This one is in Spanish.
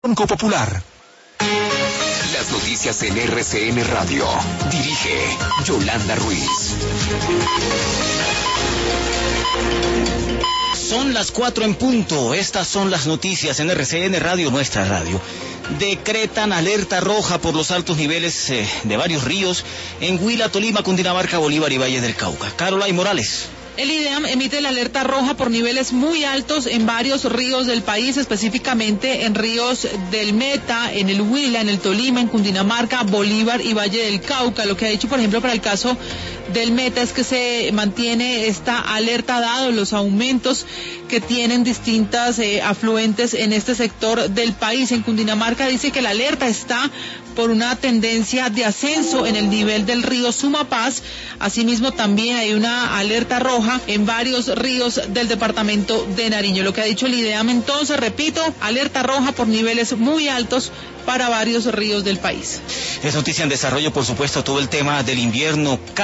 Banco Popular. Las noticias en RCN Radio. Dirige Yolanda Ruiz. Son las 4 en punto. Estas son las noticias en RCN Radio, nuestra radio. Decretan alerta roja por los altos niveles de varios ríos en Huila, Tolima, Cundinamarca, Bolívar y Valle del Cauca. Carolay Morales. El IDEAM emite la alerta roja por niveles muy altos en varios ríos del país, específicamente en ríos del Meta, en el Huila, en el Tolima, en Cundinamarca, Bolívar y Valle del Cauca. Lo que ha dicho, por ejemplo, para el caso del Meta es que se mantiene esta alerta dado los aumentos que tienen distintas afluentes en este sector del país. En Cundinamarca dice que la alerta está por una tendencia de ascenso en el nivel del río Sumapaz. Asimismo, también hay una alerta roja en varios ríos del departamento de Nariño. Lo que ha dicho el IDEAM, entonces, repito, alerta roja por niveles muy altos para varios ríos del país. Es noticia en desarrollo, por supuesto, todo el tema del invierno